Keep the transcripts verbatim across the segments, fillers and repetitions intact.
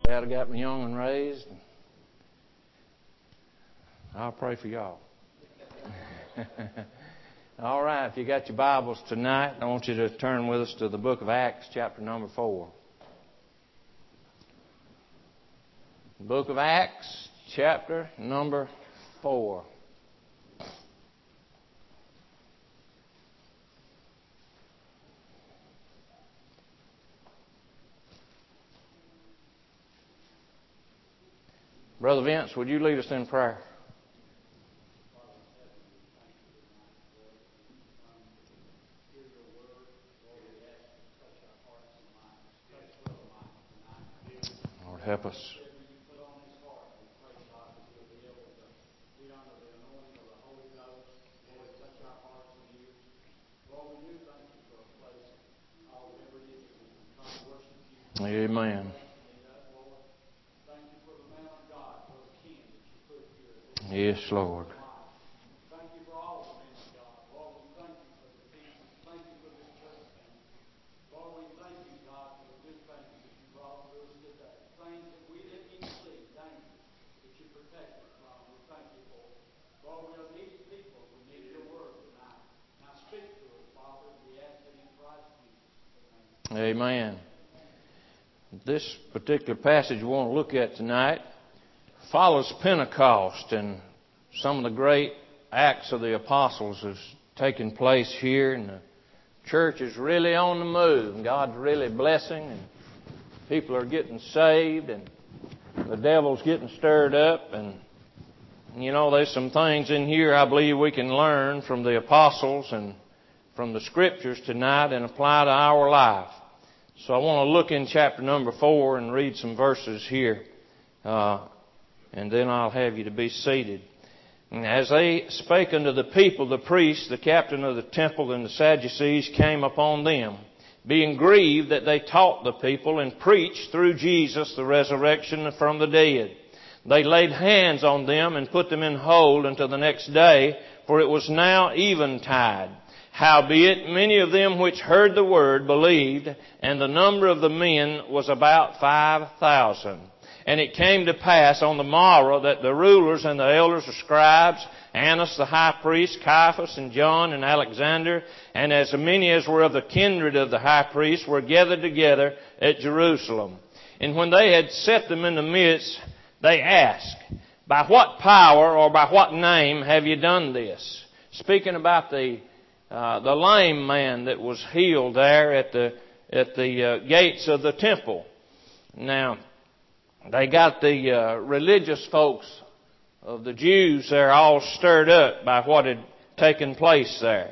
Glad I got my young and raised. I'll pray for y'all. All right, if you got your Bibles tonight, I want you to turn with us to the book of Acts, chapter number four. Book of Acts, chapter number four. Brother Vince, would you lead us in prayer? Lord, help us. Amen. Yes, Lord. Thank you for all the men of God. Lord, we thank you for the people. Thank you for this church family. Lord, we thank you, God, for the good things that you brought to us today. Things that we didn't even see. Thank you that you protected us from. We thank you for it. Lord, we are needy people. We need your word tonight. Now speak to us, Father. We ask it in Christ Jesus. Amen. This particular passage we want to look at tonight follows Pentecost, and some of the great acts of the apostles have taken place here, and the church is really on the move, and God's really blessing, and people are getting saved, and the devil's getting stirred up, and you know, there's some things in here I believe we can learn from the apostles and from the scriptures tonight and apply to our life. So I want to look in chapter number four and read some verses here. Uh, And then I'll have you to be seated. And as they spake unto the people, the priests, the captain of the temple, and the Sadducees came upon them, being grieved that they taught the people and preached through Jesus the resurrection from the dead. They laid hands on them and put them in hold until the next day, for it was now eventide. Howbeit many of them which heard the word believed, and the number of the men was about five thousand. And it came to pass on the morrow that the rulers and the elders, the scribes, Annas the high priest, Caiaphas and John and Alexander, and as many as were of the kindred of the high priest, were gathered together at Jerusalem. And when they had set them in the midst, they asked, By what power or by what name have you done this? Speaking about the uh, the lame man that was healed there at the at the uh, gates of the temple. Now, they got the uh, religious folks of the Jews there all stirred up by what had taken place there.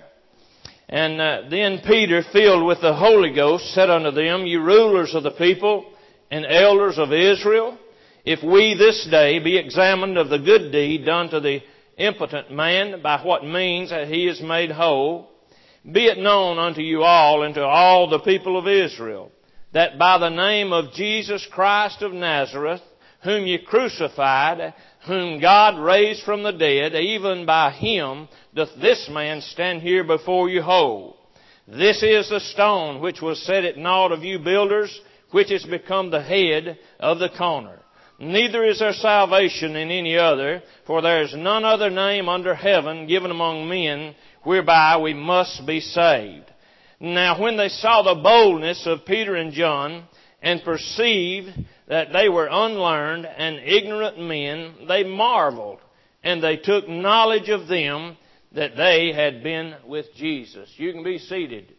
And uh, then Peter, filled with the Holy Ghost, said unto them, Ye rulers of the people and elders of Israel, if we this day be examined of the good deed done to the impotent man, by what means that he is made whole, be it known unto you all and to all the people of Israel, that by the name of Jesus Christ of Nazareth, whom ye crucified, whom God raised from the dead, even by him doth this man stand here before you whole. This is the stone which was set at naught of you builders, which is become the head of the corner. Neither is there salvation in any other, for there is none other name under heaven given among men whereby we must be saved. Now when they saw the boldness of Peter and John, and perceived that they were unlearned and ignorant men, they marveled, and they took knowledge of them that they had been with Jesus. You can be seated.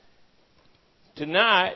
Tonight,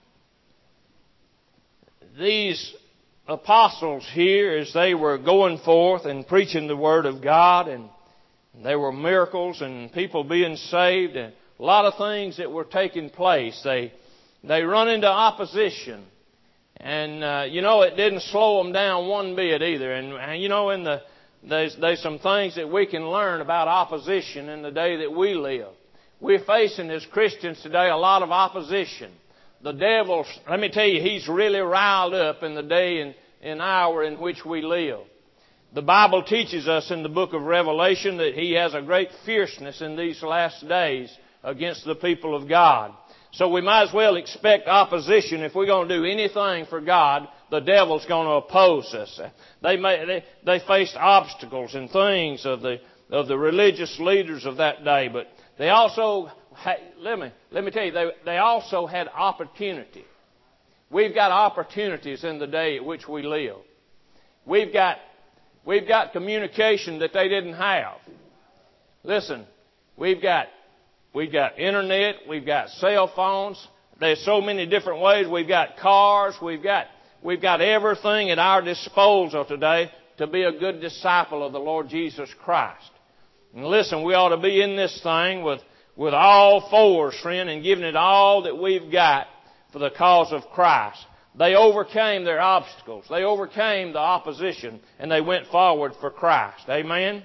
these apostles here, as they were going forth and preaching the Word of God, and there were miracles and people being saved, and a lot of things that were taking place. They they run into opposition. And, uh, you know, it didn't slow them down one bit either. And, and you know, in the there's, there's some things that we can learn about opposition in the day that we live. We're facing, as Christians today, a lot of opposition. The devil, let me tell you, he's really riled up in the day and, and hour in which we live. The Bible teaches us in the book of Revelation that he has a great fierceness in these last days against the people of God. So we might as well expect opposition. If we're going to do anything for God, the devil's going to oppose us. They may, they, they faced obstacles and things of the of the religious leaders of that day, but they also had, let me let me tell you, they they also had opportunity. We've got opportunities in the day at which we live. We've got we've got communication that they didn't have. Listen, we've got we've got internet, we've got cell phones. There's so many different ways. We've got cars, we've got we've got everything at our disposal today to be a good disciple of the Lord Jesus Christ. And listen, we ought to be in this thing with with all fours, friend, and giving it all that we've got for the cause of Christ. They overcame their obstacles. They overcame the opposition, and they went forward for Christ. Amen?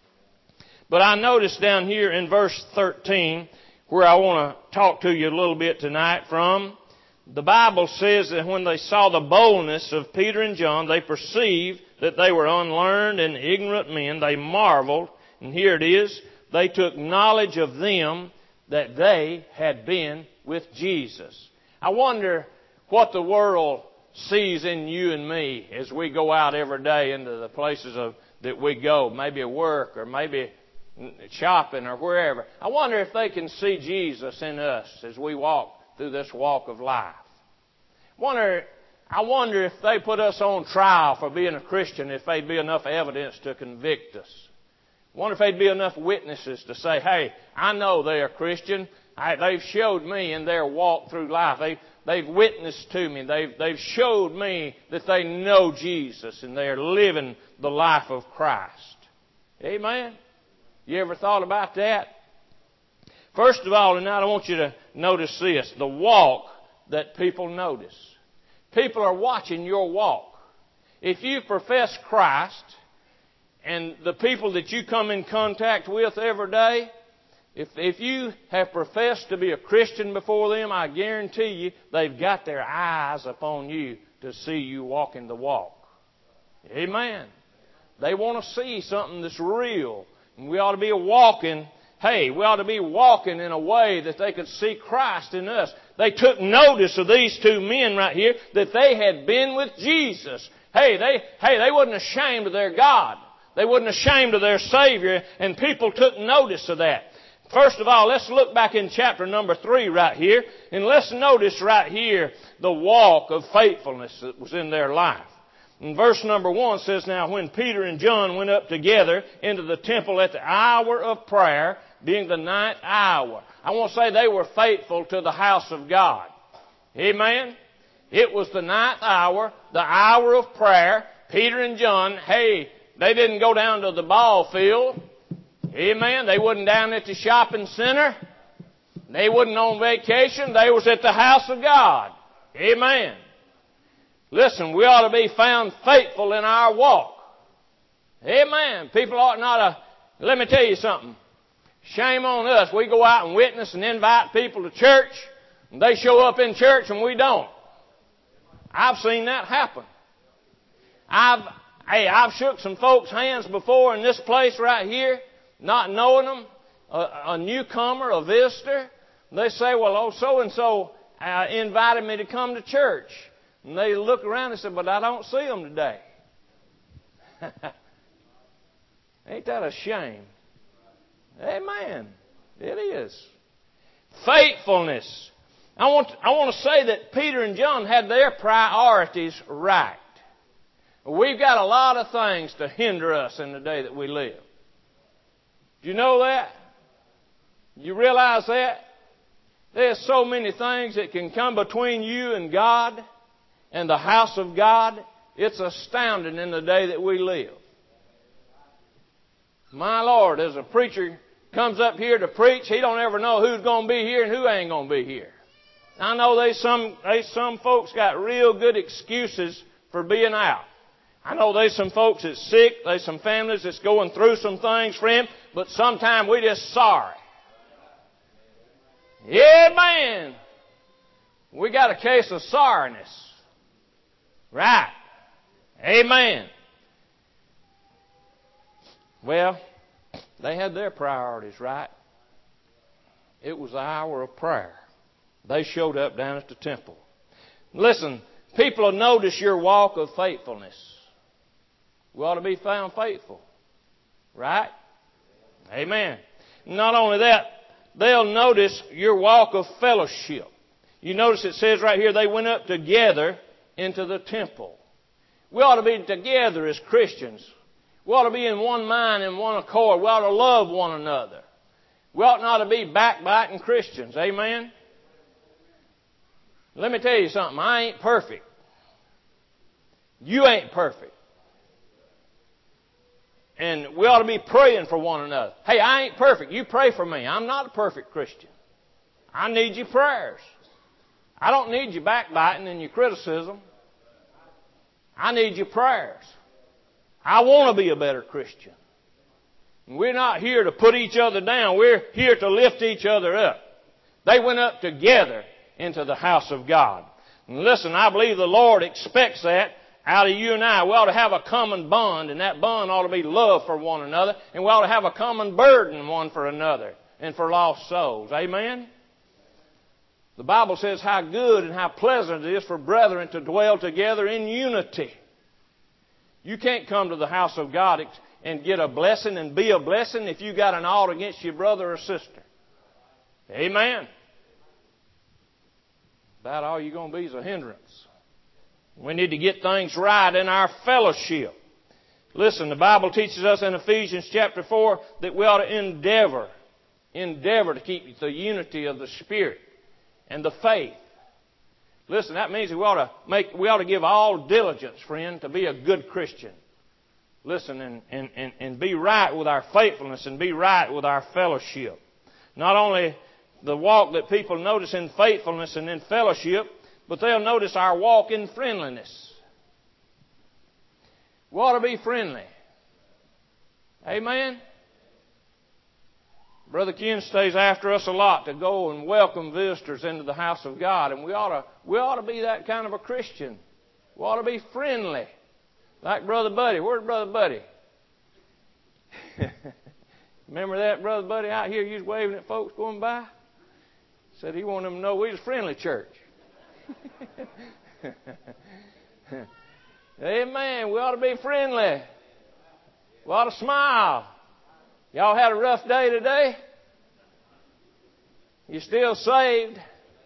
But I noticed down here in verse thirteen, where I want to talk to you a little bit tonight from, the Bible says that when they saw the boldness of Peter and John, they perceived that they were unlearned and ignorant men. They marveled, and here it is, they took knowledge of them that they had been with Jesus. I wonder what the world sees in you and me as we go out every day into the places of that we go, maybe at work or maybe shopping or wherever. I wonder if they can see Jesus in us as we walk through this walk of life. Wonder, I wonder if they put us on trial for being a Christian, if there'd be enough evidence to convict us. I wonder if there'd be enough witnesses to say, hey, I know they're a Christian. I, they've showed me in their walk through life. They, they've witnessed to me. They've, they've showed me that they know Jesus and they're living the life of Christ. Amen? You ever thought about that? First of all, tonight I want you to notice this, the walk that people notice. People are watching your walk. If you profess Christ, and the people that you come in contact with every day, if, if you have professed to be a Christian before them, I guarantee you they've got their eyes upon you to see you walking the walk. Amen. They want to see something that's real. And we ought to be walking, hey, we ought to be walking in a way that they could see Christ in us. They took notice of these two men right here that they had been with Jesus. Hey, they, hey, they wasn't ashamed of their God. They wasn't ashamed of their Savior, and people took notice of that. First of all, let's look back in chapter number three right here, and let's notice right here the walk of faithfulness that was in their life. And verse number one says, now when Peter and John went up together into the temple at the hour of prayer, being the ninth hour. I want to say they were faithful to the house of God. Amen? It was the ninth hour, the hour of prayer. Peter and John, hey, they didn't go down to the ball field. Amen. They wasn't down at the shopping center. They wasn't on vacation. They was at the house of God. Amen. Listen, we ought to be found faithful in our walk. Amen. People ought not to, let me tell you something. Shame on us. We go out and witness and invite people to church, and they show up in church and we don't. I've seen that happen. I've Hey, I've shook some folks' hands before in this place right here, not knowing them, a, a newcomer, a visitor. They say, well, oh, so-and-so uh, invited me to come to church. And they look around and say, but I don't see them today. Ain't that a shame? Amen. It is. Faithfulness. I want, I want to say that Peter and John had their priorities right. We've got a lot of things to hinder us in the day that we live. Do you know that? You realize that? There's so many things that can come between you and God and the house of God. It's astounding in the day that we live. My Lord, as a preacher comes up here to preach, he don't ever know who's going to be here and who ain't going to be here. I know there's some, there's some folks got real good excuses for being out. I know there's some folks that's sick. There's some families that's going through some things, friend. But sometimes we just sorry. Yeah, man. We got a case of sorriness. Right. Amen. Well, they had their priorities right. It was the hour of prayer. They showed up down at the temple. Listen, people will notice your walk of faithfulness. We ought to be found faithful. Right? Amen. Not only that, they'll notice your walk of fellowship. You notice it says right here, they went up together into the temple. We ought to be together as Christians. We ought to be in one mind and one accord. We ought to love one another. We ought not to be backbiting Christians. Amen? Let me tell you something. I ain't perfect. You ain't perfect. And we ought to be praying for one another. Hey, I ain't perfect. You pray for me. I'm not a perfect Christian. I need your prayers. I don't need your backbiting and your criticism. I need your prayers. I want to be a better Christian. We're not here to put each other down. We're here to lift each other up. They went up together into the house of God. And listen, I believe the Lord expects that out of you and I. We ought to have a common bond, and that bond ought to be love for one another, and we ought to have a common burden one for another and for lost souls. Amen? The Bible says how good and how pleasant it is for brethren to dwell together in unity. You can't come to the house of God and get a blessing and be a blessing if you got an ought against your brother or sister. Amen? About all you're going to be is a hindrance. We need to get things right in our fellowship. Listen, the Bible teaches us in Ephesians chapter four that we ought to endeavor, endeavor to keep the unity of the Spirit and the faith. Listen, that means we ought to make, we ought to give all diligence, friend, to be a good Christian. Listen, and, and, and, and be right with our faithfulness and be right with our fellowship. Not only the walk that people notice in faithfulness and in fellowship, but they'll notice our walk in friendliness. We ought to be friendly. Amen? Brother Ken stays after us a lot to go and welcome visitors into the house of God. And we ought to, we ought to be that kind of a Christian. We ought to be friendly. Like Brother Buddy. Where's Brother Buddy? Remember that, Brother Buddy, out here? You was waving at folks going by? Said he wanted them to know we was a friendly church. Amen. We ought to be friendly. We ought to smile. Y'all had a rough day today? You still saved?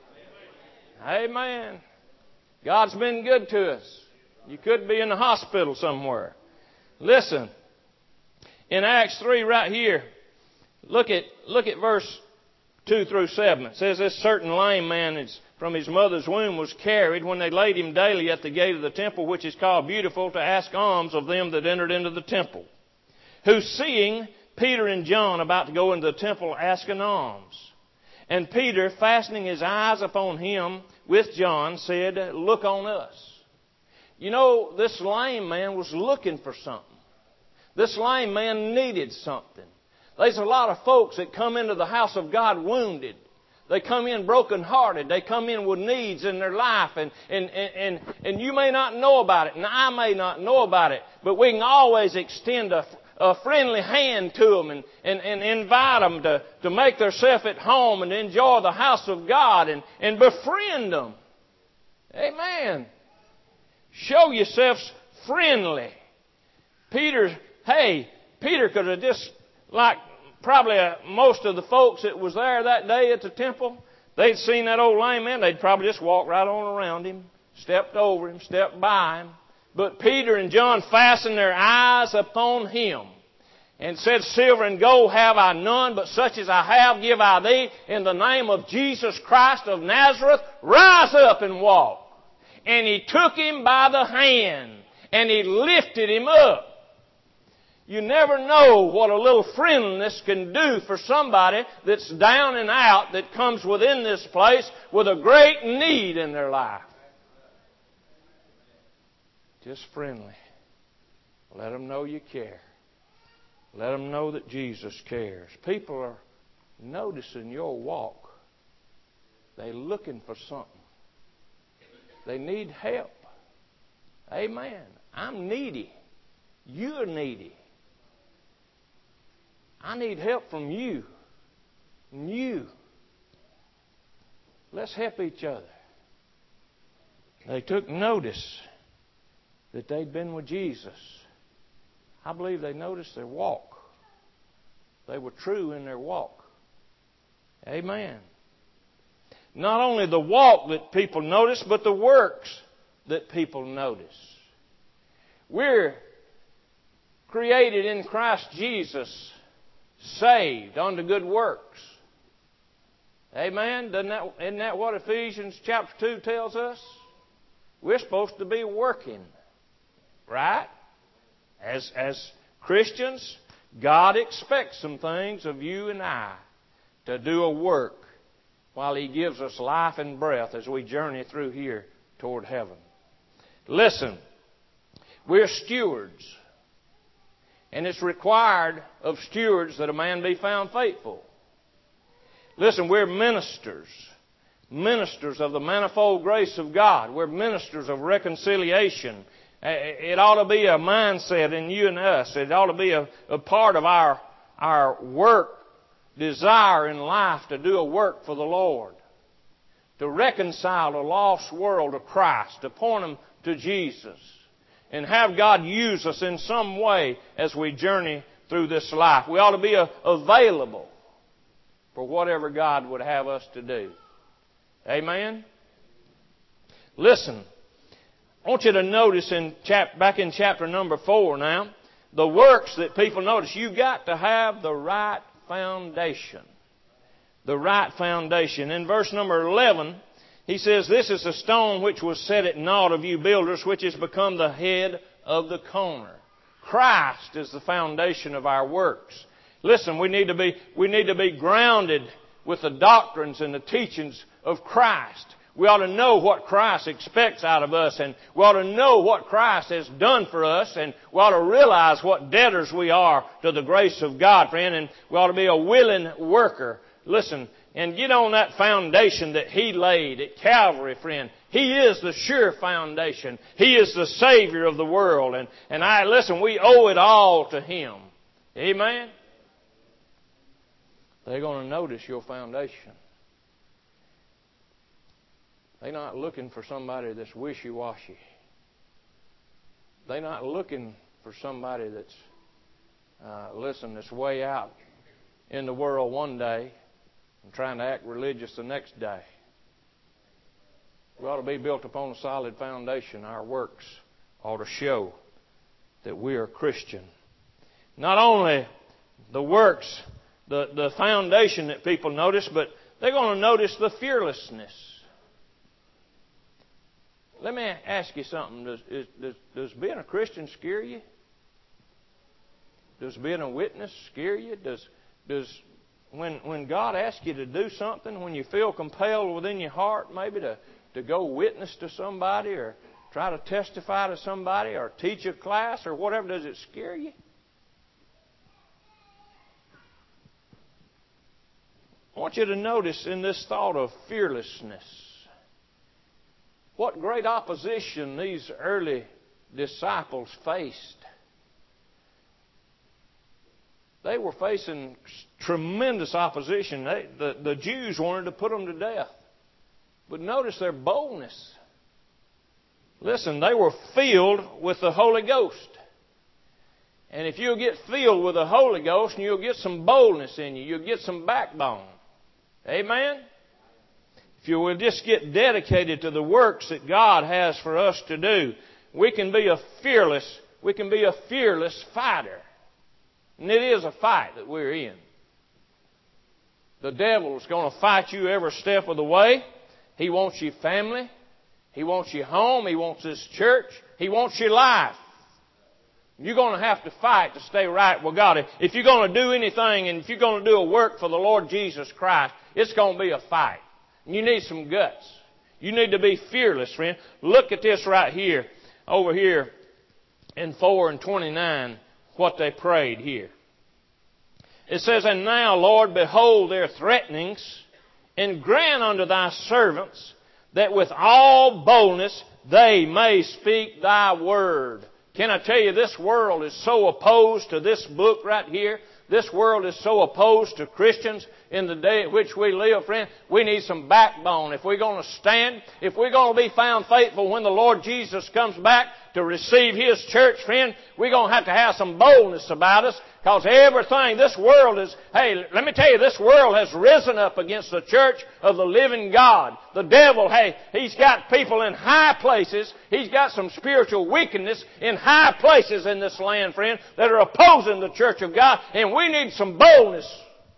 Amen. God's been good to us. You could be in the hospital somewhere. Listen, in Acts three right here, look at look at verse two through seven. It says, this certain lame man is from his mother's womb was carried when they laid him daily at the gate of the temple, which is called Beautiful, to ask alms of them that entered into the temple, who seeing Peter and John about to go into the temple asking alms. And Peter, fastening his eyes upon him with John, said, look on us. You know, this lame man was looking for something. This lame man needed something. There's a lot of folks that come into the house of God wounded. They come in brokenhearted. They come in with needs in their life. And, and, and, and, and you may not know about it, and I may not know about it, but we can always extend a, a friendly hand to them and, and, and invite them to, to make themselves at home and enjoy the house of God and, and befriend them. Amen. Show yourselves friendly. Peter, hey, Peter could have just, like probably uh, most of the folks that was there that day at the temple, they'd seen that old lame man, they'd probably just walked right on around him, stepped over him, stepped by him. But Peter and John fastened their eyes upon him and said, silver and gold have I none, but such as I have give I thee. In the name of Jesus Christ of Nazareth, rise up and walk. And he took him by the hand and he lifted him up. You never know what a little friendliness can do for somebody that's down and out that comes within this place with a great need in their life. Just friendly. Let them know you care. Let them know that Jesus cares. People are noticing your walk. They're looking for something. They need help. Amen. I'm needy. You're needy. I need help from you. And you. Let's help each other. They took notice that they'd been with Jesus. I believe they noticed their walk. They were true in their walk. Amen. Not only the walk that people notice, but the works that people notice. We're created in Christ Jesus, saved unto good works. Amen? Doesn't that, isn't that what Ephesians chapter two tells us? We're supposed to be working. Right? As, as Christians, God expects some things of you and I to do a work while He gives us life and breath as we journey through here toward heaven. Listen, we're stewards. And it's required of stewards that a man be found faithful. Listen, we're ministers. Ministers of the manifold grace of God. We're ministers of reconciliation. It ought to be a mindset in you and us. It ought to be a, a part of our, our work, desire in life to do a work for the Lord. To reconcile a lost world to Christ. To point them to Jesus. And have God use us in some way as we journey through this life. We ought to be available for whatever God would have us to do. Amen? Listen, I want you to notice in chap, back in chapter number four now, the works that people notice. You've got to have the right foundation. The right foundation. In verse number eleven, he says, "This is the stone which was set at naught of you builders, which has become the head of the corner." Christ is the foundation of our works. Listen, we need to be, we need to be grounded with the doctrines and the teachings of Christ. We ought to know what Christ expects out of us, and we ought to know what Christ has done for us, and we ought to realize what debtors we are to the grace of God, friend, and we ought to be a willing worker. Listen, and get on that foundation that He laid at Calvary, friend. He is the sure foundation. He is the Savior of the world. And, and I, listen, we owe it all to Him. Amen? They're going to notice your foundation. They're not looking for somebody that's wishy-washy. They're not looking for somebody that's, uh, listen, that's way out in the world one day and trying to act religious the next day. We ought to be built upon a solid foundation. Our works ought to show that we are Christian. Not only the works, the, the foundation that people notice, but they're going to notice the fearlessness. Let me ask you something. Does, is, does, does being a Christian scare you? Does being a witness scare you? Does, does when, when God asks you to do something, when you feel compelled within your heart maybe to, to go witness to somebody or try to testify to somebody or teach a class or whatever, does it scare you? I want you to notice in this thought of fearlessness, what great opposition these early disciples faced. They were facing tremendous opposition. They, the, the Jews wanted to put them to death. But notice their boldness. Listen, they were filled with the Holy Ghost. And if you'll get filled with the Holy Ghost, and you'll get some boldness in you, you'll get some backbone. Amen? If you will just get dedicated to the works that God has for us to do, we can be a fearless, we can be a fearless fighter. And it is a fight that we're in. The devil is going to fight you every step of the way. He wants your family. He wants your home. He wants this church. He wants your life. You're going to have to fight to stay right with God. If you're going to do anything and if you're going to do a work for the Lord Jesus Christ, it's going to be a fight. You need some guts. You need to be fearless, friend. Look at this right here, over here in four and twenty-nine, what they prayed here. It says, "And now, Lord, behold their threatenings, and grant unto thy servants that with all boldness they may speak thy word." Can I tell you, this world is so opposed to this book right here. This world is so opposed to Christians in the day in which we live, friend. We need some backbone. If we're going to stand, if we're going to be found faithful when the Lord Jesus comes back to receive His church, friend, we're going to have to have some boldness about us, because everything, this world is, hey, let me tell you, this world has risen up against the church of the living God. The devil, hey, he's got people in high places. He's got some spiritual wickedness in high places in this land, friend, that are opposing the church of God, and we need some boldness.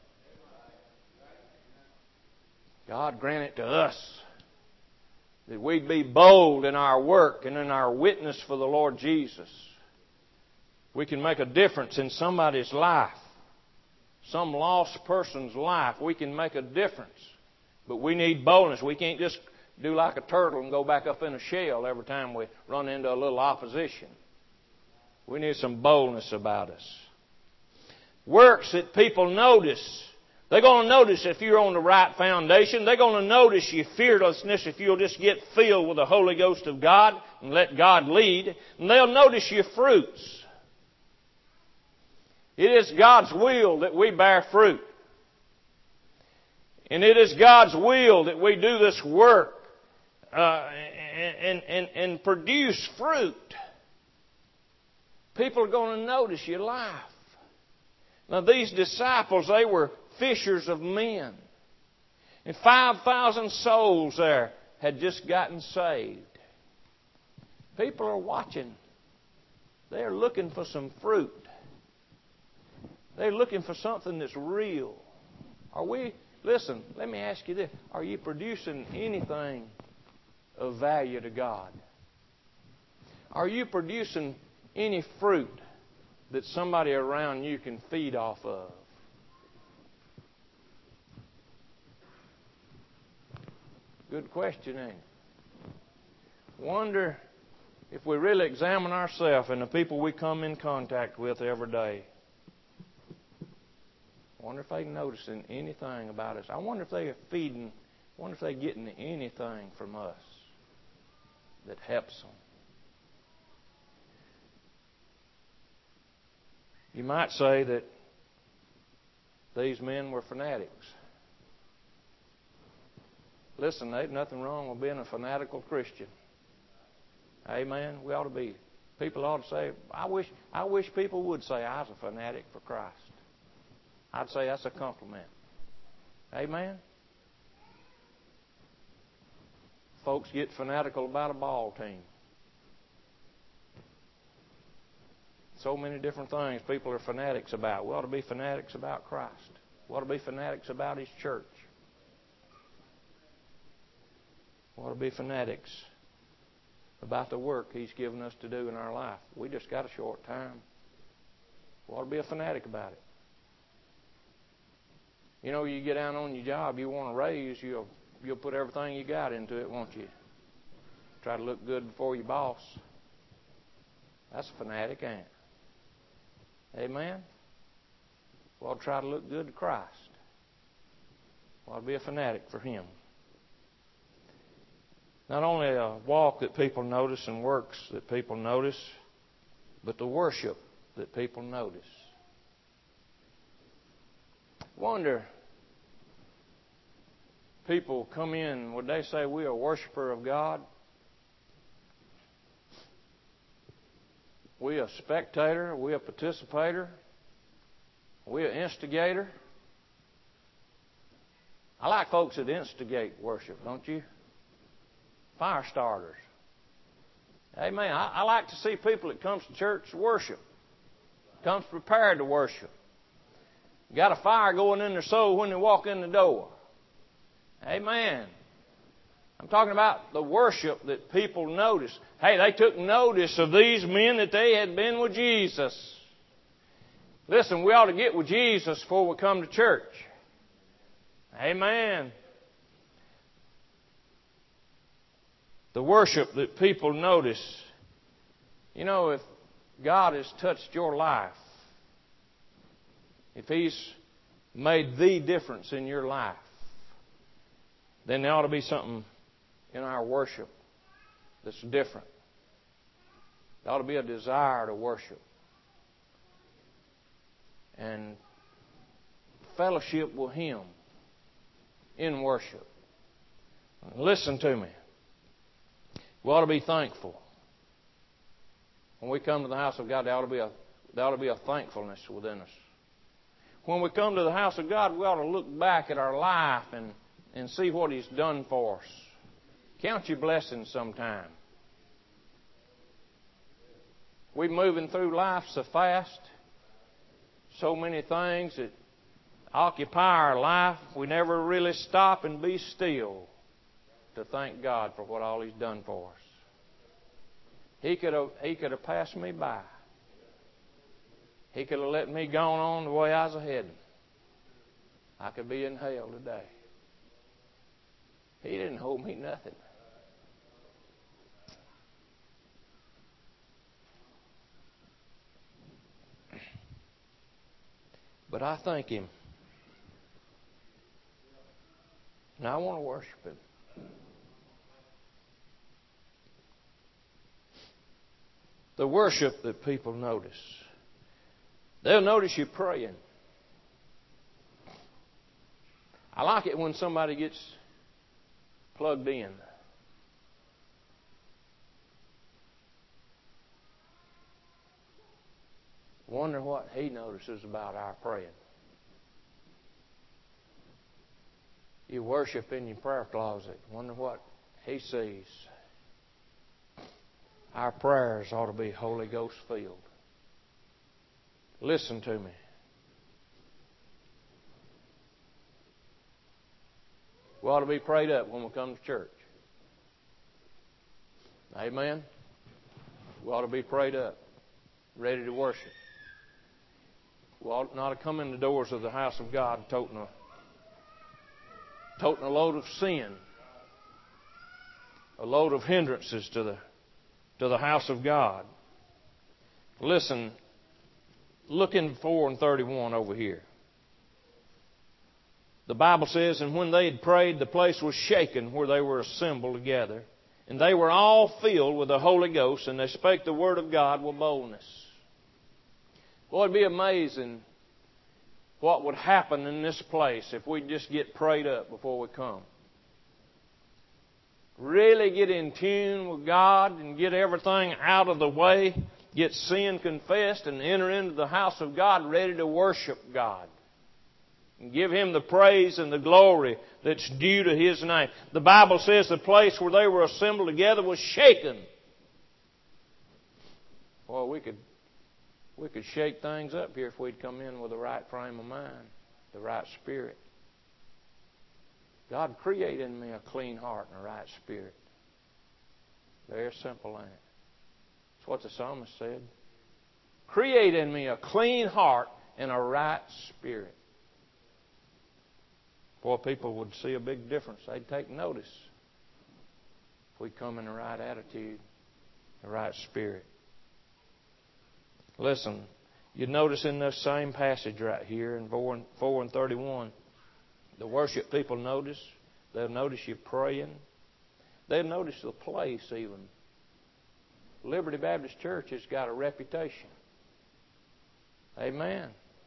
God grant it to us that we'd be bold in our work and in our witness for the Lord Jesus. We can make a difference in somebody's life, some lost person's life. We can make a difference. But we need boldness. We can't just do like a turtle and go back up in a shell every time we run into a little opposition. We need some boldness about us. Works that people notice. They're going to notice if you're on the right foundation. They're going to notice your fearlessness if you'll just get filled with the Holy Ghost of God and let God lead. And they'll notice your fruits. It is God's will that we bear fruit. And it is God's will that we do this work uh, and, and, and produce fruit. People are going to notice your life. Now, these disciples, they were fishers of men. And five thousand souls there had just gotten saved. People are watching. They're looking for some fruit. They're looking for something that's real. Are we, listen, let me ask you this. Are you producing anything of value to God? Are you producing any fruit that somebody around you can feed off of? Good question, ain't it? Wonder if we really examine ourselves and the people we come in contact with every day. I wonder if they're noticing anything about us. I wonder if they are feeding, I wonder if they're getting anything from us that helps them. You might say that these men were fanatics. Listen, there's nothing wrong with being a fanatical Christian. Amen. We ought to be. People ought to say, I wish, I wish people would say I was a fanatic for Christ. I'd say that's a compliment. Amen? Folks get fanatical about a ball team. So many different things people are fanatics about. We ought to be fanatics about Christ. We ought to be fanatics about His church. We ought to be fanatics about the work He's given us to do in our life. We just got a short time. We ought to be a fanatic about it. You know, you get down on your job, you want a raise, you'll, you'll put everything you got into it, won't you? Try to look good before your boss. That's a fanatic, ain't it? Amen? Well, try to look good to Christ. Well, be a fanatic for Him. Not only a walk that people notice and works that people notice, but the worship that people notice. Wonder, people come in, would they say we're a worshiper of God? We a spectator? We a participator? We an instigator? I like folks that instigate worship, don't you? Fire starters. Amen. I, I like to see people that comes to church to worship. Comes prepared to worship. Got a fire going in their soul when they walk in the door. Amen. I'm talking about the worship that people notice. Hey, they took notice of these men that they had been with Jesus. Listen, we ought to get with Jesus before we come to church. Amen. The worship that people notice. You know, if God has touched your life, if He's made the difference in your life, then there ought to be something in our worship that's different. There ought to be a desire to worship. And fellowship with Him in worship. Listen to me. We ought to be thankful. When we come to the house of God, there ought to be a, there ought to be a thankfulness within us. When we come to the house of God, we ought to look back at our life and, and see what He's done for us. Count your blessings sometime. We're moving through life so fast. So many things that occupy our life. We never really stop and be still to thank God for what all He's done for us. He could have, he could have passed me by. He could have let me go on the way I was heading. I could be in hell today. He didn't hold me nothing. But I thank Him. And I want to worship Him. The worship that people notice. They'll notice you praying. I like it when somebody gets plugged in. Wonder what He notices about our praying. You worship in your prayer closet. Wonder what He sees. Our prayers ought to be Holy Ghost filled. Listen to me. We ought to be prayed up when we come to church. Amen? We ought to be prayed up, ready to worship. We ought not to come in the doors of the house of God toting a, toting a load of sin, a load of hindrances to the to the house of God. Listen, look in four and thirty-one over here. The Bible says, and when they had prayed, the place was shaken where they were assembled together. And they were all filled with the Holy Ghost, and they spake the word of God with boldness. Boy, it'd be amazing what would happen in this place if we just get prayed up before we come. Really get in tune with God and get everything out of the way, get sin confessed, and enter into the house of God ready to worship God. And give Him the praise and the glory that's due to His name. The Bible says the place where they were assembled together was shaken. Well, we could we could shake things up here if we'd come in with the right frame of mind, the right spirit. God, create in me a clean heart and a right spirit. Very simple, ain't it? That's what the psalmist said. Create in me a clean heart and a right spirit. Boy, people would see a big difference. They'd take notice if we come in the right attitude, the right spirit. Listen, you notice in this same passage right here in four and thirty-one, the worship people notice. They'll notice you praying. They'll notice the place even. Liberty Baptist Church has got a reputation. Amen.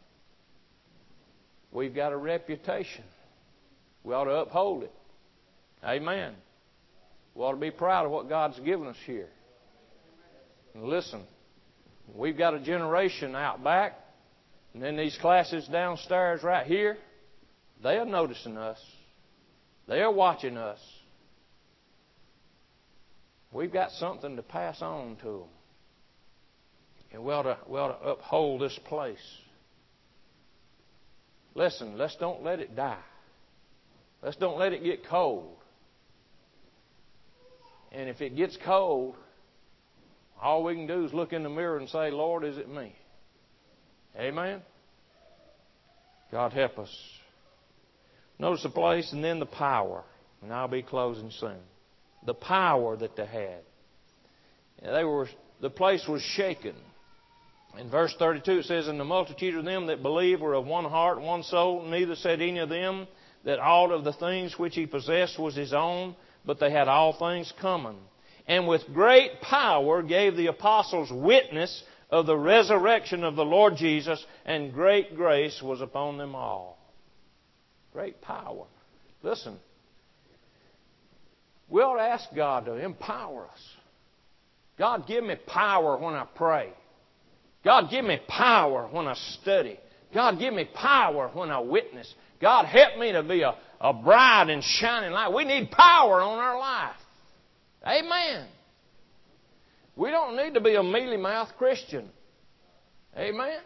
We've got a reputation. We ought to uphold it. Amen. We ought to be proud of what God's given us here. And listen, we've got a generation out back, and then these classes downstairs right here, they are noticing us. They are watching us. We've got something to pass on to them. And we ought to, we ought to uphold this place. Listen, let's don't let it die. Let's don't let it get cold. And if it gets cold, all we can do is look in the mirror and say, Lord, is it me? Amen? God help us. Notice the place and then the power. And I'll be closing soon. The power that they had. They were, the place was shaken. In verse thirty-two it says, and the multitude of them that believed were of one heart, one soul. Neither said any of them that all of the things which he possessed was his own, but they had all things common. And with great power gave the apostles witness of the resurrection of the Lord Jesus, and great grace was upon them all. Great power. Listen, we ought to ask God to empower us. God, give me power when I pray. God, give me power when I study. God, give me power when I witness. God, help me to be a, a bright and shining light. We need power on our life. Amen. We don't need to be a mealy-mouthed Christian. Amen.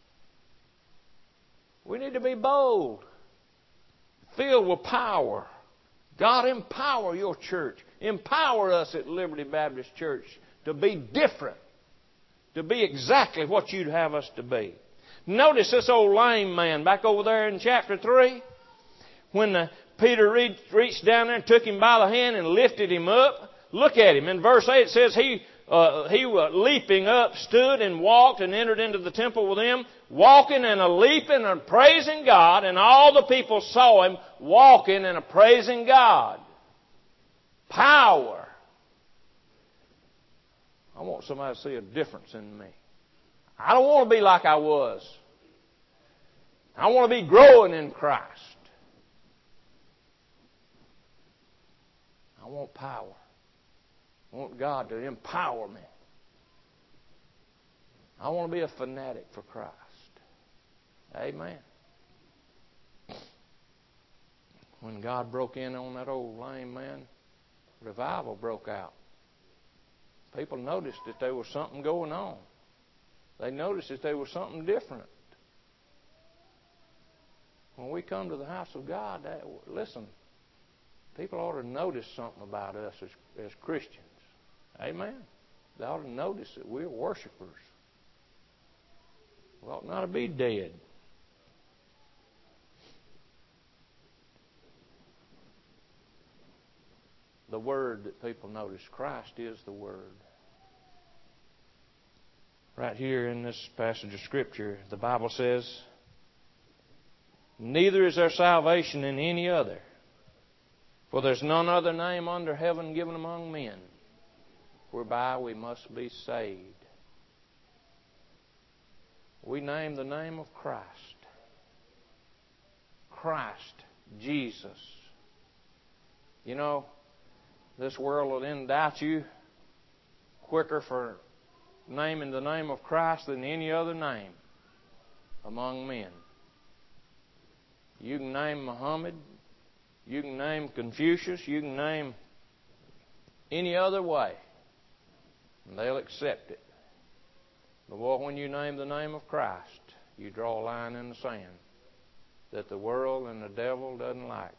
We need to be bold, filled with power. God, empower your church. Empower us at Liberty Baptist Church to be different, to be exactly what you'd have us to be. Notice this old lame man back over there in chapter three. When the, Peter reached down there and took him by the hand and lifted him up. Look at him. In verse eight it says, He, uh, he uh, leaping up stood and walked and entered into the temple with them, walking and a leaping and praising God. And all the people saw him walking and a praising God. Power. I want somebody to see a difference in me. I don't want to be like I was. I want to be growing in Christ. I want power. I want God to empower me. I want to be a fanatic for Christ. Amen. When God broke in on that old lame man, revival broke out. People noticed that there was something going on. They noticed that there was something different. When we come to the house of God, that, listen, people ought to notice something about us as, as Christians. Amen. They ought to notice that we're worshipers. We ought not to be dead. The Word that people notice, Christ is the Word. Right here in this passage of Scripture, the Bible says, neither is there salvation in any other, for there's none other name under heaven given among men, whereby we must be saved. We name the name of Christ. Christ, Jesus. You know, this world will indict you quicker for naming the name of Christ than any other name among men. You can name Muhammad, you can name Confucius, you can name any other way, and they'll accept it. But boy, when you name the name of Christ, you draw a line in the sand that the world and the devil doesn't like.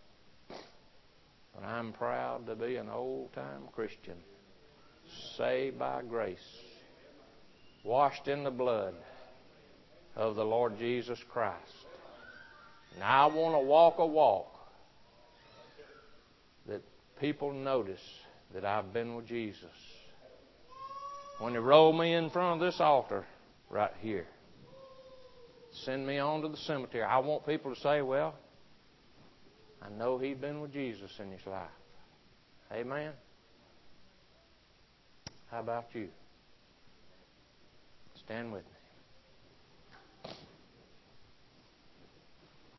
But I'm proud to be an old-time Christian, saved by grace, washed in the blood of the Lord Jesus Christ. And I want to walk a walk that people notice that I've been with Jesus. When they roll me in front of this altar right here, send me on to the cemetery, I want people to say, well, I know he'd been with Jesus in his life. Amen? How about you? Stand with me.